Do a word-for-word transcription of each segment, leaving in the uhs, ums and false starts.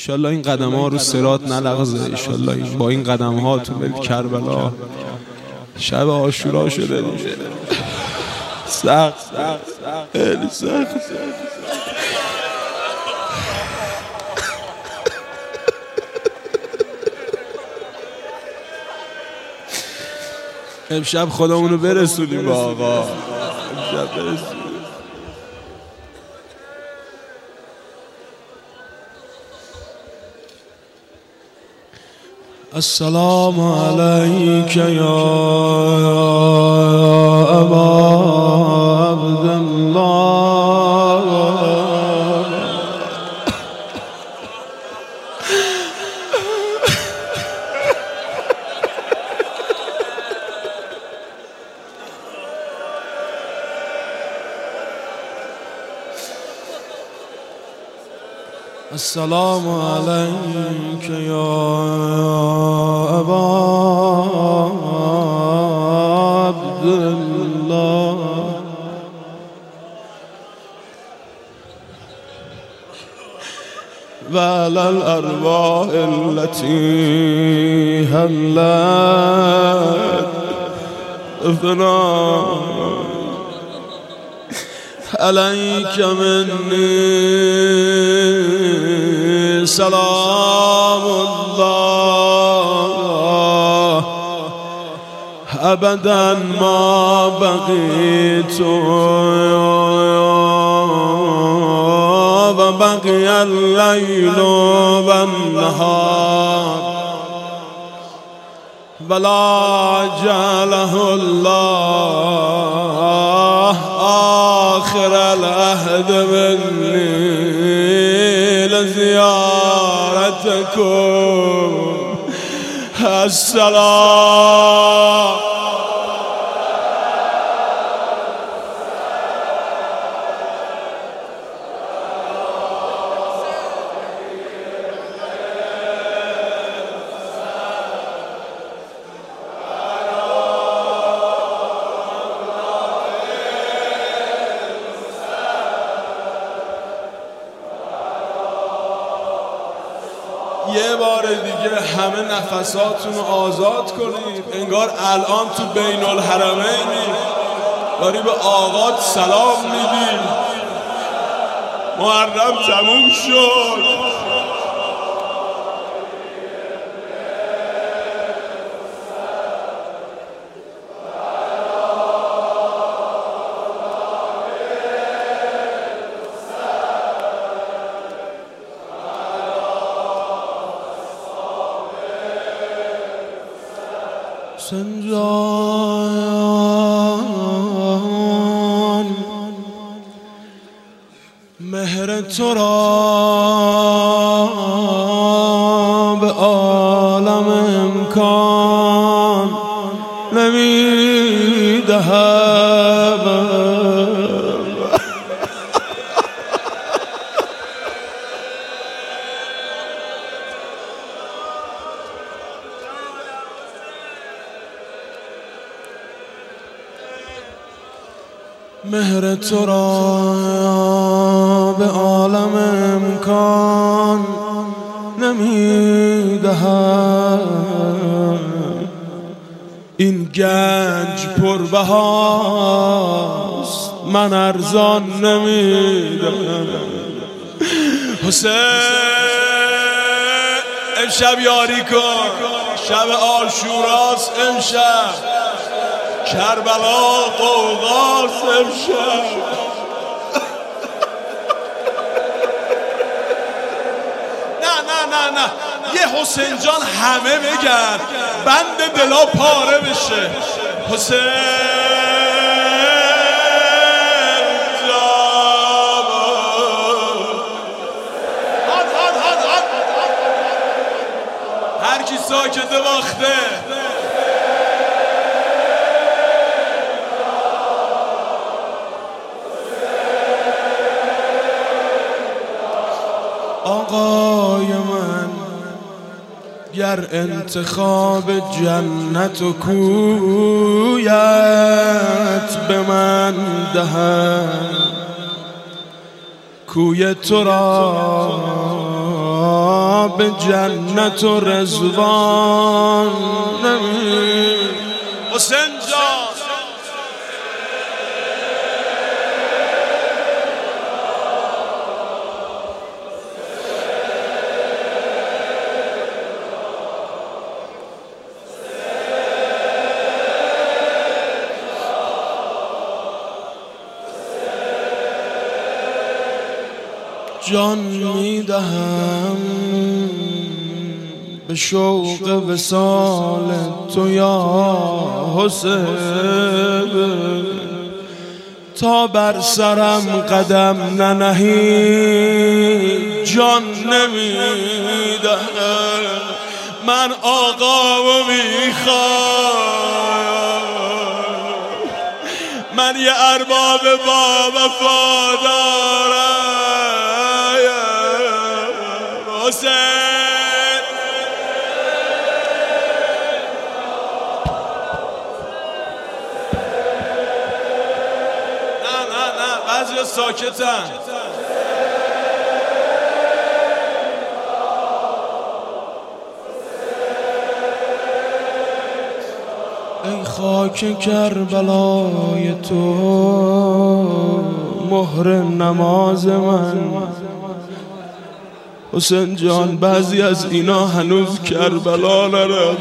انشالله این قدم ها رو صراط نلغزه، انشالله با این قدم ها تو بل کربلا شب عاشورا شده دیگه. سخت خیلی سخت. امشب خودمونو برسونیم با آقا، امشب برسونیم. السلام علیک یا ابا عبدالله، السلام علیک یا ابا عبدالله، و علی الارواح التي حلت فنا علیک منی سلام الله ابدا ما بقیت و بقی اللیل و النهار ولا جعله الله آخر العهد منی لزیارتکم. السلام یه بار دیگه همه نفساتون رو آزاد کنید، انگار الان تو بین الحرمینی داری به آقات سلام میدی. محرم تموم شد، سنجان مهر تو را به عالم امکان نمیدهم. مهر تو را به عالم امکان نمیدهم. این گنج پربهاست من ارزان نمیدهم. حسین امشب یاری کن، شب عاشوراست امشب، کربلا قوقاست امشب. نه نه نه نه یه حسین جان همه بگن بند دلا پاره بشه. حسین جان هاد هاد هاد هاد هر کی ساکت وقته. آقای من گر انتخاب جنت و کویت به من دهد، کوی تو را به جنت و رضوان نمی حسین جان جان میدهم به شوق وصال تو یا حسین، تا بر سرم قدم ننهی جان نمیدهم. من آقامو میخوام، من یه ارباب با وفا دارم حسین. نه نه نه بعضی ساکتن. ای خاک کربلای تو مهر نماز من حسین جان. بعضی از اینا هنوز کربلا نرفتن.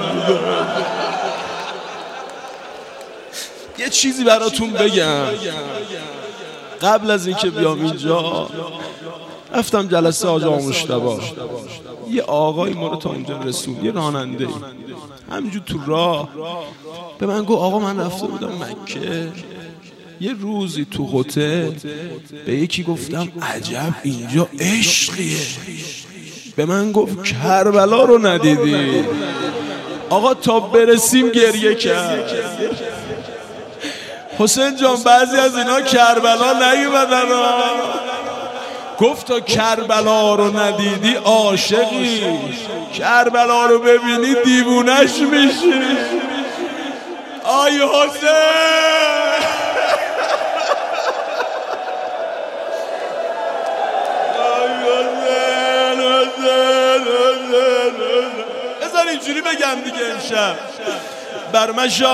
یه چیزی براتون بگم، قبل از اینکه بیام اینجا رفتم جلسه آقا مجتبی. یه آقای ما رو تا اونجا رسون، یه راننده همینجور تو راه به من گفت آقا من رفته بودم مکه، یه روزی تو هتل به یکی گفتم عجب اینجا عشقیه. به من گفت کربلا رو ندیدی؟ آقا تا برسیم گریه کرد. حسین جان بعضی از اینا کربلا نیومدن، گفت تا کربلا رو ندیدی عاشقی، کربلا رو ببینی دیوونش میشی. آی حسین بذار اینجوری بگم دیگه امشب بر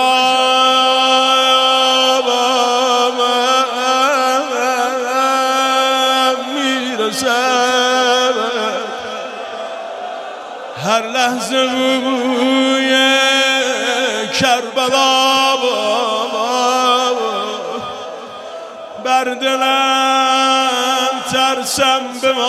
مشابم میرسد هر لحظه بوی کربلا بر دلم ترسم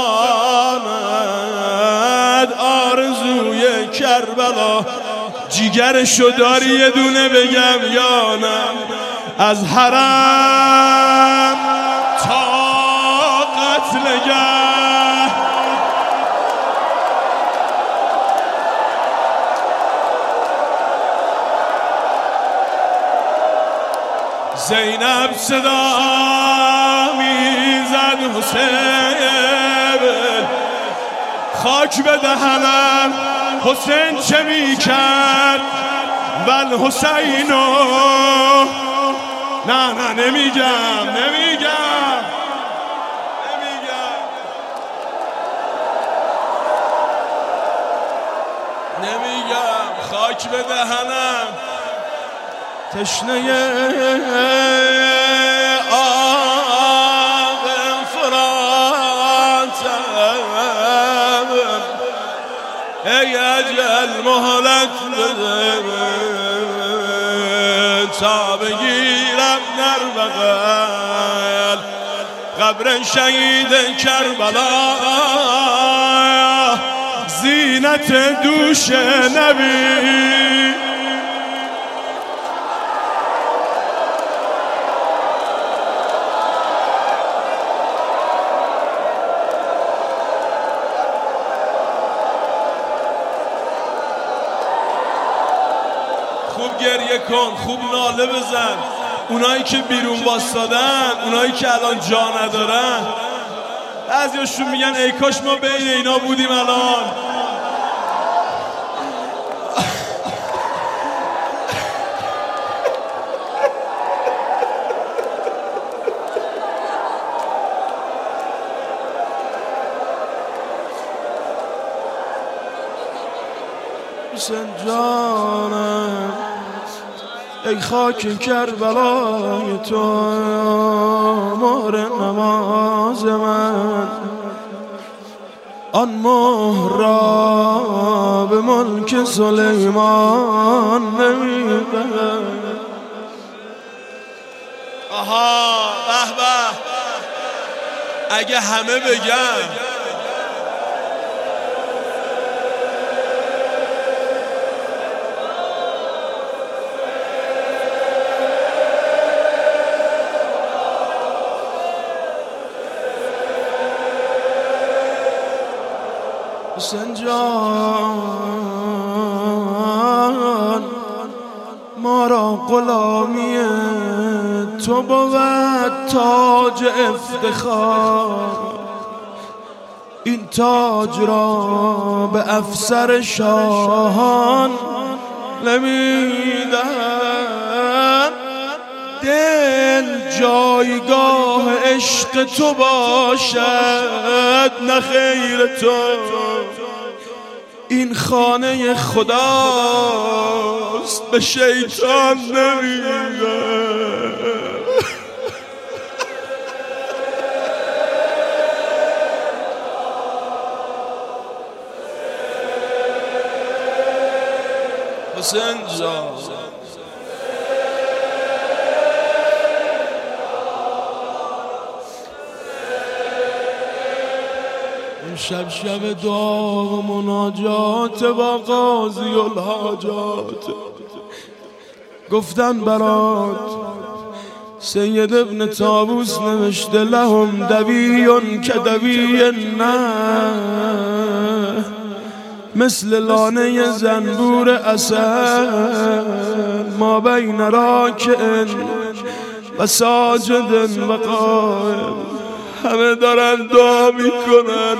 بماند آرزوی کربلا. جیگرشو داری یه دونه بگم یا نه؟ از حرم تا قتلگه زینب صدا میزد حسین، خاک به دهنم حسین چه میکرد ول حسینو. نه نه نمیگم نمیگم نمیگم نمیگم خاک به دهنم تشنه آب فراتم. ای اجل مهلت بده تا بگیرم در بغل قبر شهید کربلا، زینت دوش نبی. خوب گریه کن، خوب ناله بزن. اونایی که بیرون واسادن، اونایی که الان جا ندارن، بعضیاشون میگن ای کاش ما بین اینا بودیم الان. حسین جانم ای خاک کربلای تو مهر نماز من آن مهر را به ملک سلیمان نمیدن. آها به به اگه همه بگن حسین جان ما را غلامی تو بود تاج افتخار این تاج را به افسر شاهان نمیدن. دل جایگاه عشق تو باشد نه خیر تو این خانه خداست به شیطان نمیدن. حسین جان شب شب دعا و مناجات با قاضی الحاجات گفتن برات سید ابن طاووس نوشته لهم دویون که دوی نه مثل لانه زنبور اسد ما بین راکع و ساجد و قائم همه دارن دعا میکنن.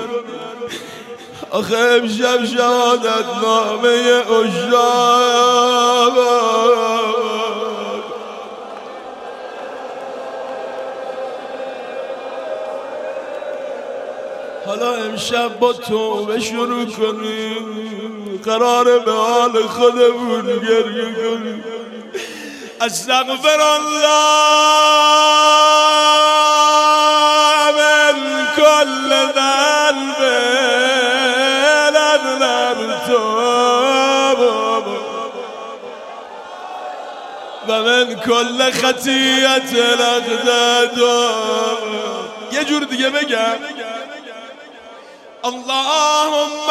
آخه امشب شهادت نامه عشاق حالا امشب با توبه شروع کنیم قراره به حال خودمون گریه کنیم. استغفر الله كل ذنب أذنبته ومن كل خطيئة أخطأته. یه جور دیگه بگم اللهم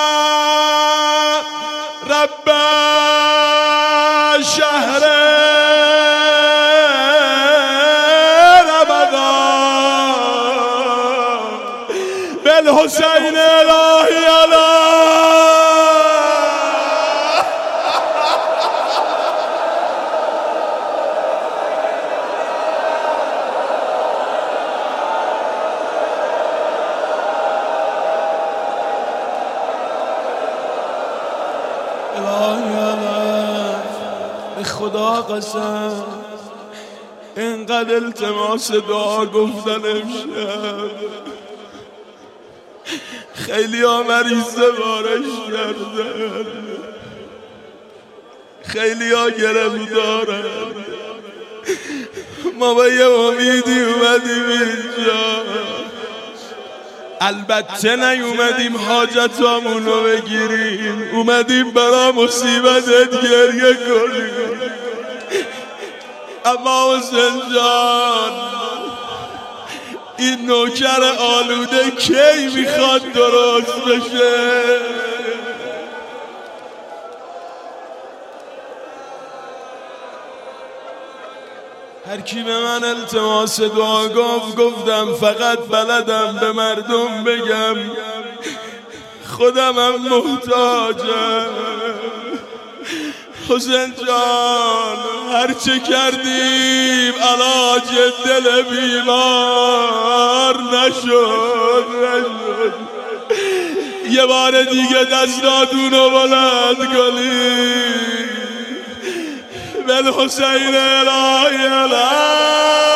رب شهر الحسین الهی به خدا قسم اینقدر التماس دعا گفتن امشب خیلی ها مریضه بارش کردن خیلی ها گرفتارن ما با یه امیدی اومدیم اینجا البته نیومدیم حاجتامونو بگیریم اومدیم برا مصیبتت گریه کنیم. اما حسین جان این نوکر آلوده کی میخواد درست بشه؟ هر کی به من التماس دعا گفت گفتم فقط بلدم به مردم بگم خودمم محتاجم. حسین جان هرچه کردیم علاج دل بیمار نشد نشد یه بار دیگه دستاتونو بلند کنید بالحسین الهی الهی.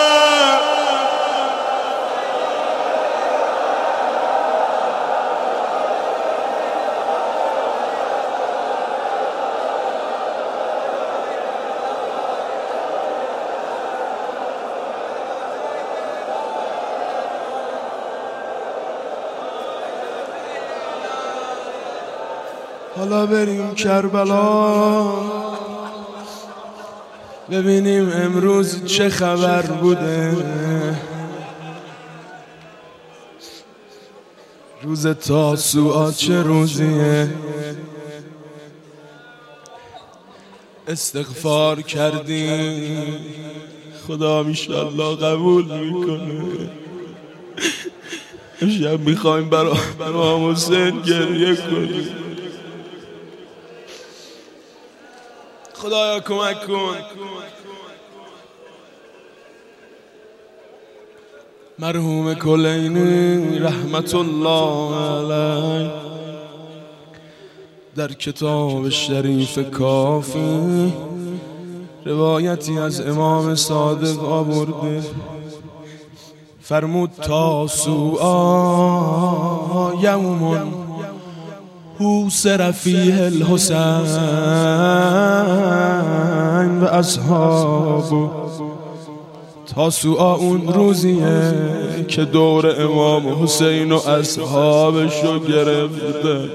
حالا بریم کربلا ببینیم امروز چه خبر بوده. روز تاسوعا چه روزیه؟ استغفار کردیم خدا انشالله قبول میکنه. امشب میخوایم برای امام حسین گریه کنیم. خدایا کمک کن. مرحوم کلینی رحمت الله علیه در کتاب شریف کافی روایتی از امام صادق آورده. فرمود تاسوعا یوم حوصر فیه الحسین و اصحابه. تاسوعا اون روزیه که دور امام حسین و اصحابشو گرفته.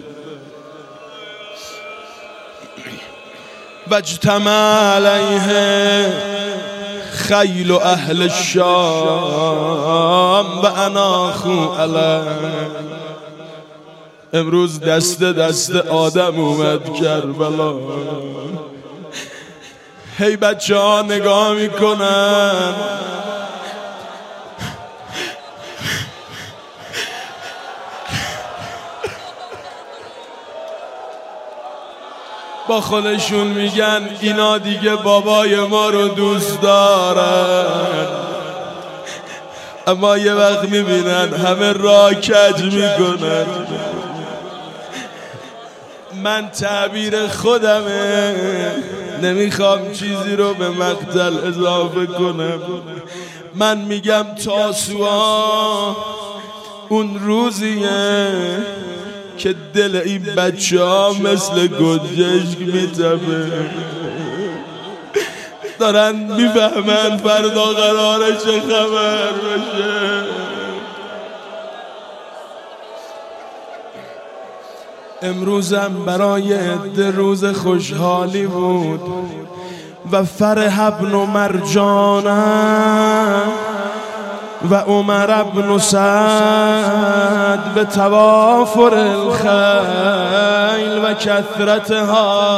و اجتمع علیه خیل اهل الشام و اناخو علیه. امروز دست دست آدم اومد کربلا. هی بچه ها نگاه میکنن با خودشون میگن اینا دیگه بابای ما رو دوست دارن، اما یه وقت میبینن همه را کج میکنن. من تعبیر خودمه، نمیخوام چیزی رو به مقتل اضافه کنم. من میگم تاسوعا اون روزیه که دل این بچه ها مثل گنجشک میتپه. دارن میفهمن فردا قراره چه خبر بشه. امروزم برای عده روز خوشحالی بود. و فرح ابن مرجان و عمر ابن سعد به توافر الخیل و کثرتها.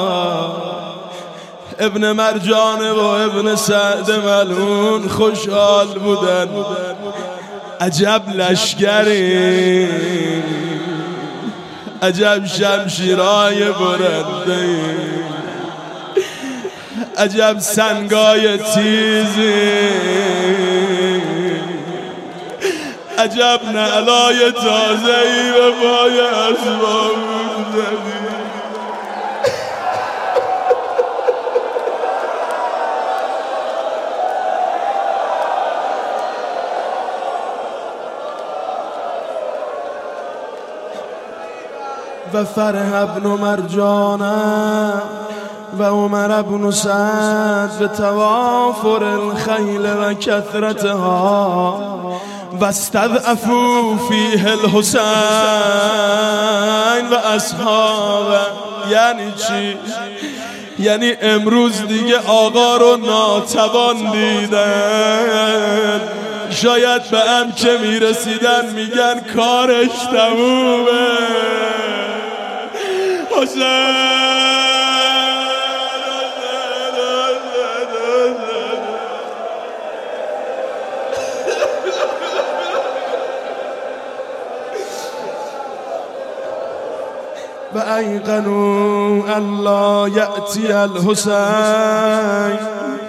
ابن مرجان و ابن سعد ملعون خوشحال بودن. عجب لشکری، عجب شمشیرای برنده، عجب سنگای تیزی، عجب نعلای تازه‌ای و پای اسباب زدی. و فرح ابن مرجان و عمر ابن سعد به توافر الخیل و کثرتها و استضعفوا فیه الحسین و اصحابه. یعنی چی؟ یعنی امروز دیگه آقا رو ناتوان دیدن. شاید به هم که میرسیدن میگن کارش تمومه. حسین و ایقنوا الله یأتی الحسین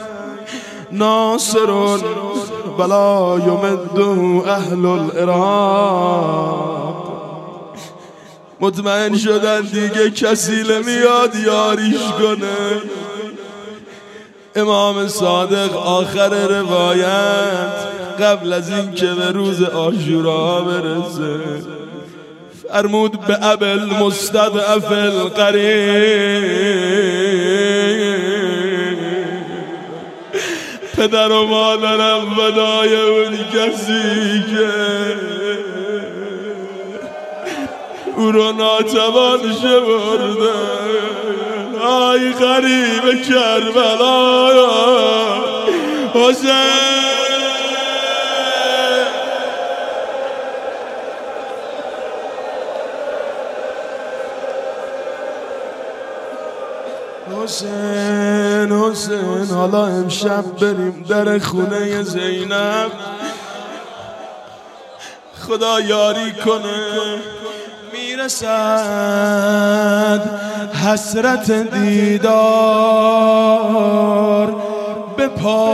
ناصر بلا یمده اهل العراق. مطمئن شدن دیگه کسی نمیاد یاریش کنه. امام صادق آخر روایت قبل از این که به روز عاشورا برسه فرمود به ابل مستضعف القریب. پدر و مادرم فدای اون کسی که او رو ناتوان شمرده. آی غریب کربلا حسین، حسین حسین حالا امشب بریم در خونه زینب، خدا یاری کنه. میرسد حسرت دیدار به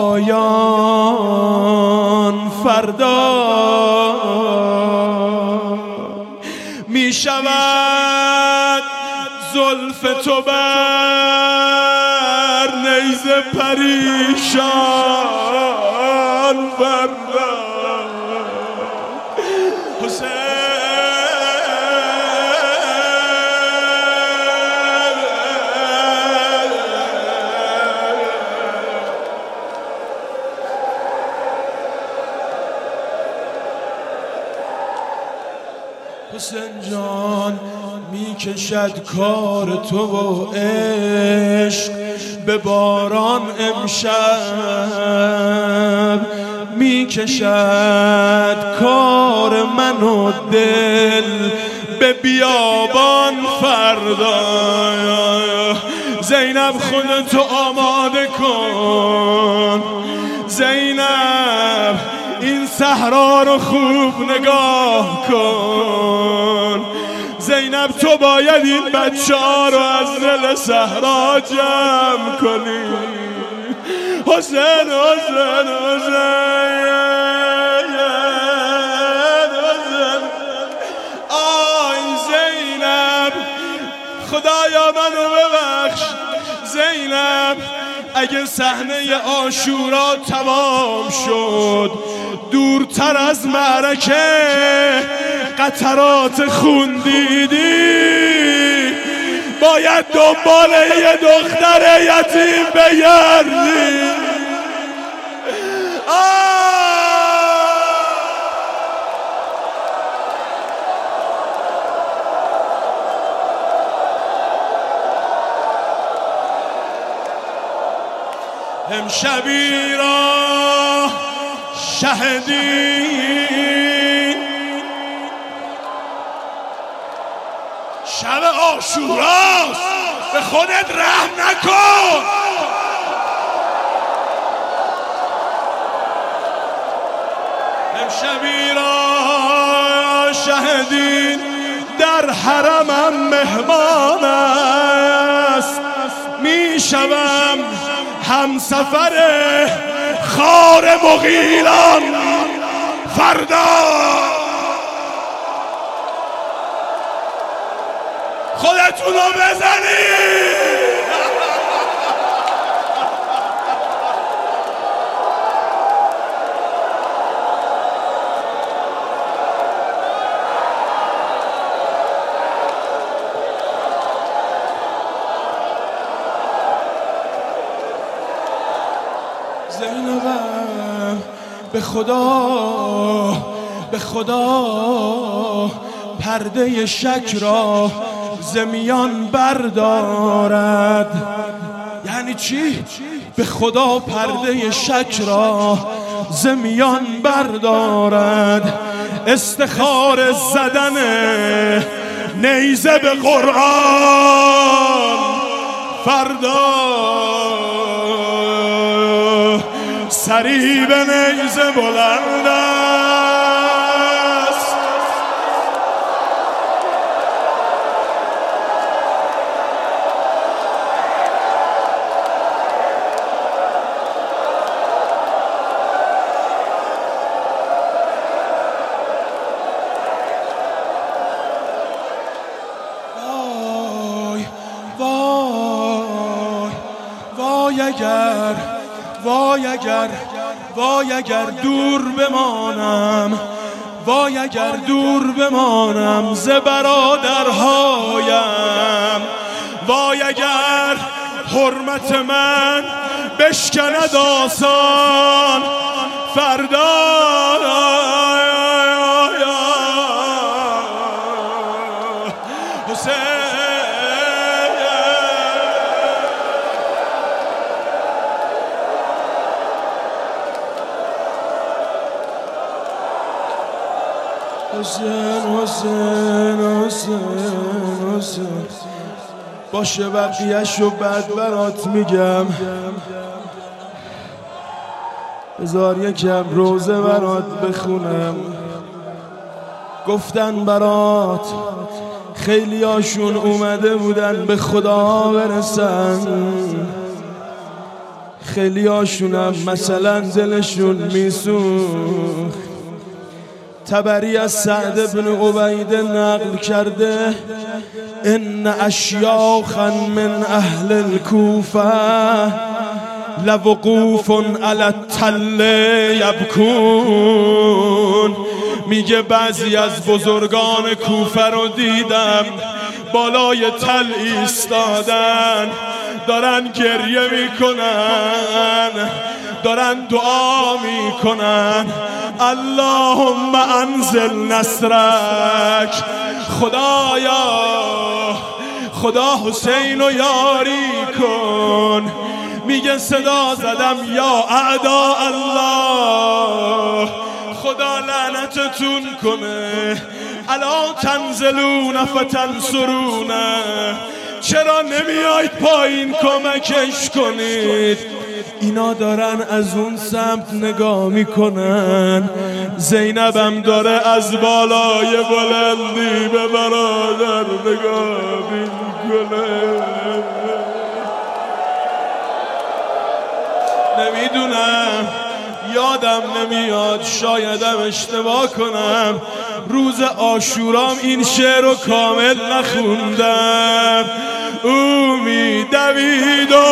پایان، فردا میشود زلف تو بر نیزه پریشان، فردا حسین حسین جان میکشد کار تو و عشق به باران، امشب میکشد کار من و دل به بیابان، فردا زینب خودتو آماده کن. زینب این صحرا رو خوب نگاه کن. زینب تو باید این بچه ها رو از دل صحرا جمع کنی. حسین حسین حسین حسین آی زینب، خدایا منو ببخش. زینب اگه صحنه عاشورا تمام شد، دورتر از معرکه قطرات خون دیدی، باید دنبال یه دختر یتیم بگردی. امشبی را شهدی شب عاشوراست، به خودت رحم نکن. امشبی را شهدی در حرمم مهمان است، می شوم همسفر خار مغیلان، فردا خودتونو بزنید. زینبم به خدا به خدا پرده شک را زمیان بردارد. یعنی چی؟ به خدا پرده شک را زمیان بردارد. استخار زدن نیزه به قرآن، فردا سری به نیزه بلند است. وای وای وای اگر وای اگر وای اگر دور بمانم، وای اگر دور بمانم ز برادرهایم، وای اگر حرمت من بشکند آسان، فردا حسین حسین حسین حسین حسین باشه بقیه‌شو بعد برات میگم بذار یکم روزه برات بخونم گفتن برات خیلی هاشون اومده بودن به خدا برسن خیلی هاشونم مثلا دلشون میسوخت تبری از سعد بن عبیده نقل کرده ان اشیاخا من اهل الکوفه لوقوف علی التل یبکون میگه بعضی از بزرگان کوفه رو دیدم بالای تل ایستادن دارن گریه میکنن دارن دعا میکنن اللهم انزل نصرک خدایا خدا حسین رو یاری کن میگه صدا زدم یا اعدا الله خدا لعنتتون کنه الا تنزلون فتنصرون چرا نمیاید پایین کمکش کنید اینا دارن از اون سمت نگاه میکنن زینبم داره از بالای بلندی به برادر نگاه میکنه نمیدونم یادم نمیاد شایدم اشتباه کنم روز عاشورام این شعر رو کامل نخوندم او میدوید و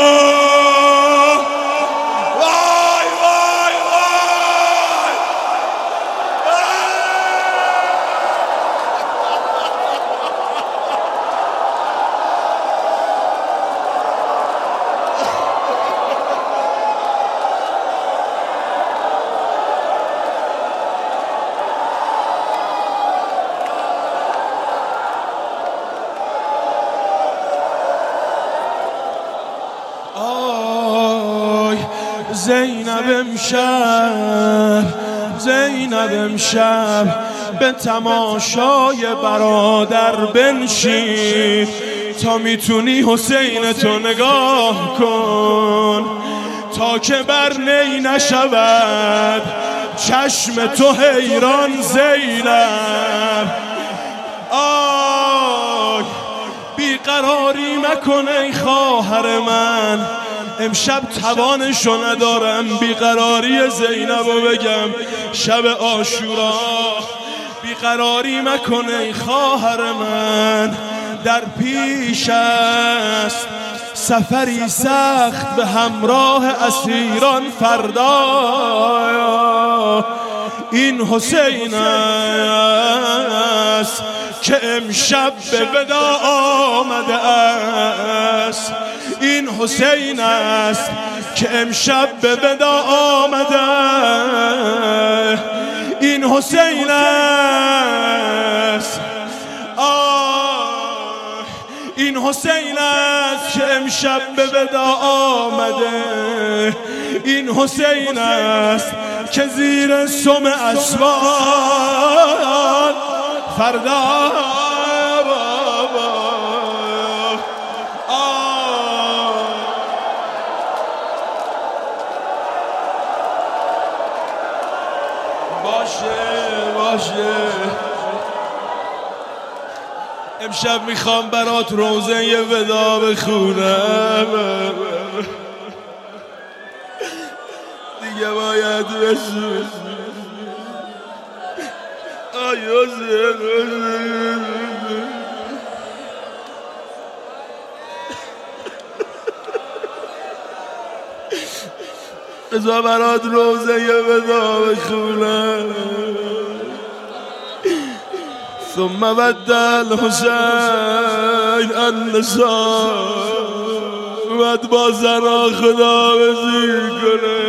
وای وای وای زینب امشب زینب امشب به تماشای برادر بنشین تا میتونی حسین تو نگاه کن تا که بر نی نشود چشم تو حیران زینب آی بیقراری مکن ای خواهر من امشب توانشو ندارم بیقراری زینبو بگم شب عاشورا بیقراری مکنه ای خواهر من در پیش است سفری سخت به همراه اسیران فردا این حسین است که امشب به ودا آمده است این حسین است که امشب به ودا آمده این حسین است آه این حسین است که امشب به ودا آمده این حسین است که زیر سم اسوان فردا باشه باشه امشب میخوام برات روزه ی ودا بخونم دیگه باید رسول آیوزه بذار برات روزه ی ودا بخونم ثم بدل حسین النساء بعد با زنا خدا بزیر کنه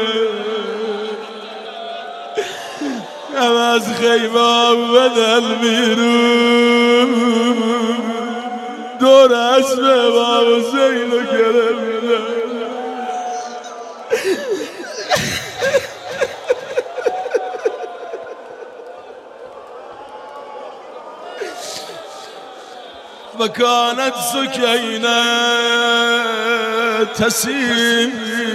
هم از خیمه بدل بیرون دور اسب امام حسین رو گرفتم. و کانت سکینه تسیم،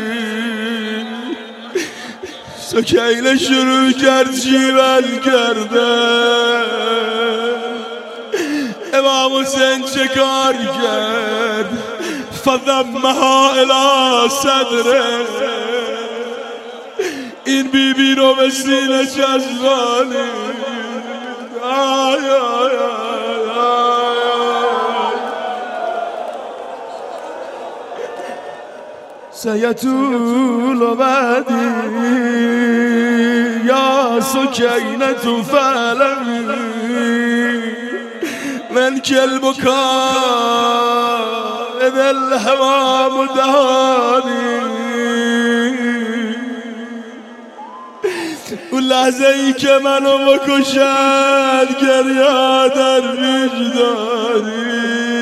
سکینه شروع کرد جیول کردن. امام حسین چه کار کرد؟ فضمها الی صدره، این بی بی رو به سینه چسبانی. آی آی آی سیطول بعدی یا سکینة فعلمی من کل بکا اذا الهوا مدهانی. اون لحظه ای که منو بکشد گریه در وجدانی.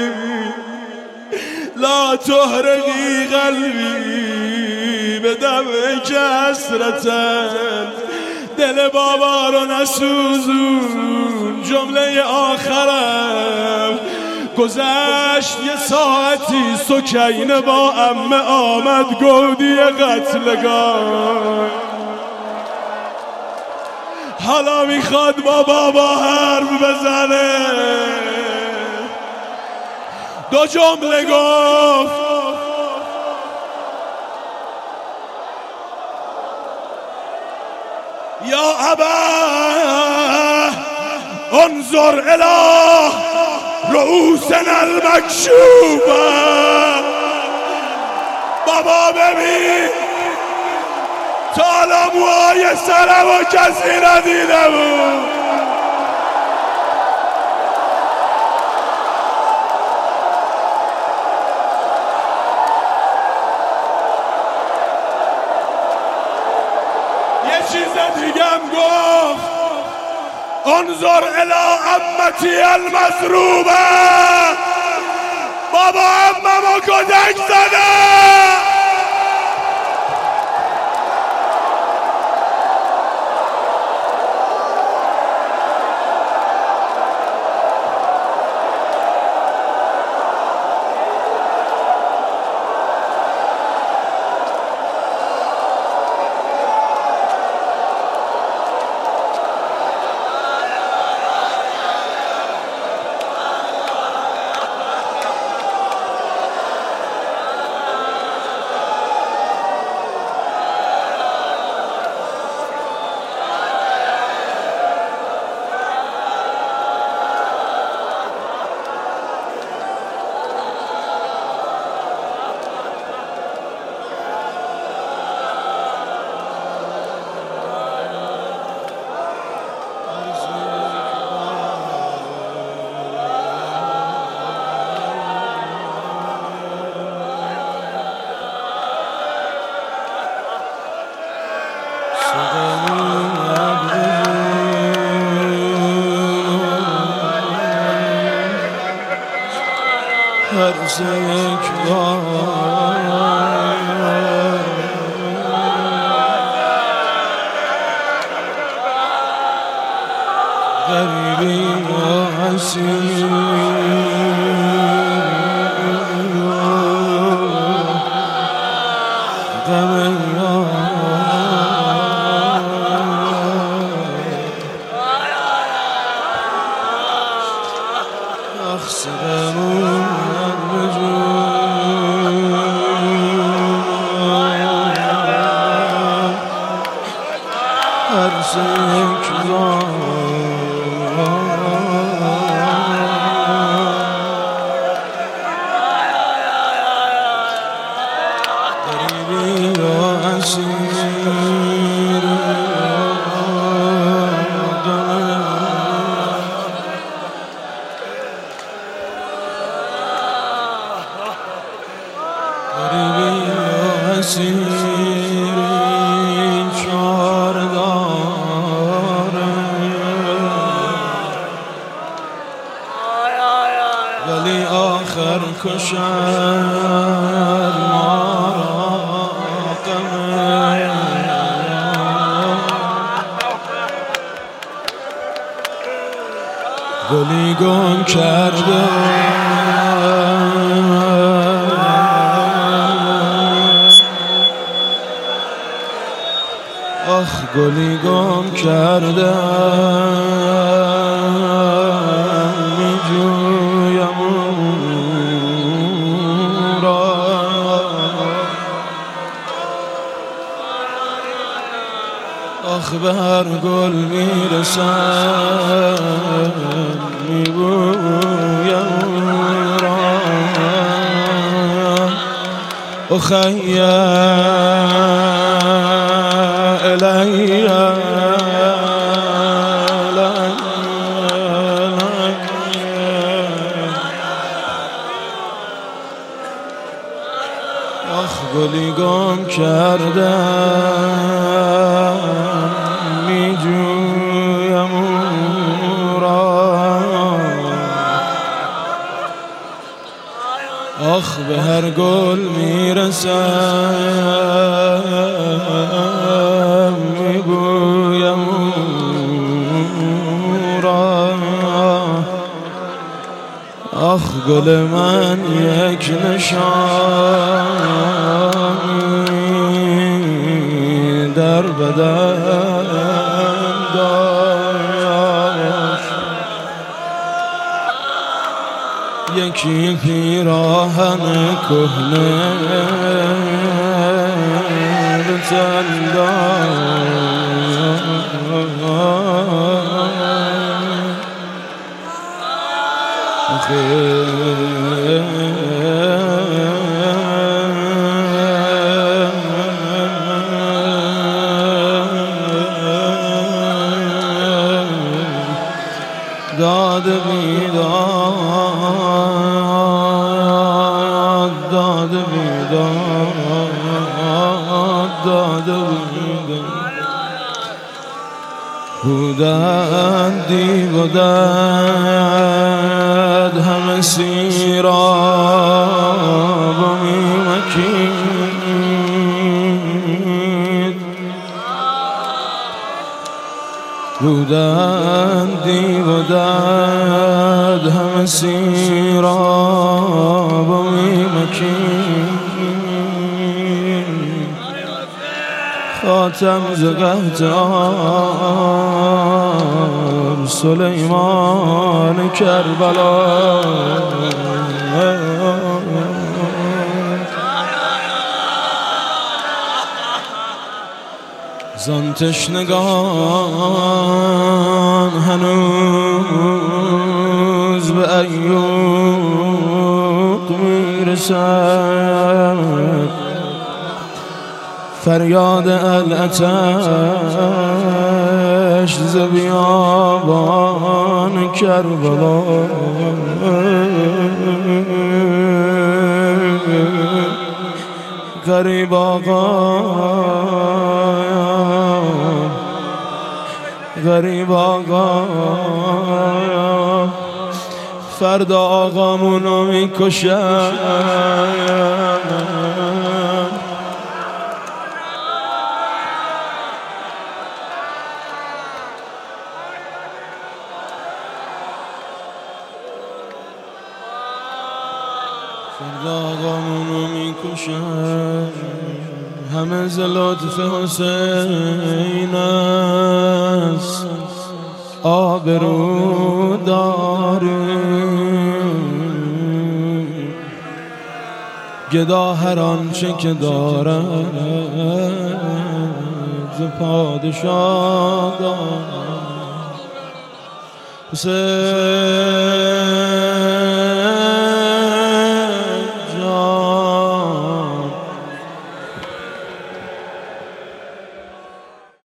لا تحرقی قلبی به دم کسرتن، دل بابا رو نسوزون. جمله آخرم گذشت یه ساعتی، سکینه با عمه آمد گودی قتلگاه. حالا میخواد با بابا حرف بزنه. دو جمله گفت یا ابا انظر الی رؤوسنا المکشوفه. بابا ببین تا حالا موهای سرمو کسی ندیده بود. چیز دیگم گفت انظر الی عمتی المضروبه. بابا عممو کتک زده. هر یک غریبی و حسین غم اخسرمون هر سیک غریبی و اسیر غریبی و اسیر چار ولی آخر کشد ما را غمه. گلی گم کرده آخ گلی گم کرده می جویم او را. آخ به هر گل می رسم می بویم او را. اخی الی آخ گلی گم کردم می جویم او را. آخ به هر گل می رسم می بویم او را. آخ گل من یک نشانی در بدن داشت. یکی پیراهن کهنه به تن داشت. داد بیداد داد بیداد داد بیداد بودند دی بودند همه سیراب و میمکید. بودند دی بودند همه سیراب و میمکید. خاتم ز قهتان سلیمان کربلا. زان تشنگان هنوز به ایوب میرسد فریاد العطش ز بیابان کربلا. غریب آقا غریب آقا فردا آقامونو میکشن. فردا آقامونو میکشن. همه ز لطف حسین است آبرو داریم. گدا هر آنچه که دارد ز پادشاه دارد. حسین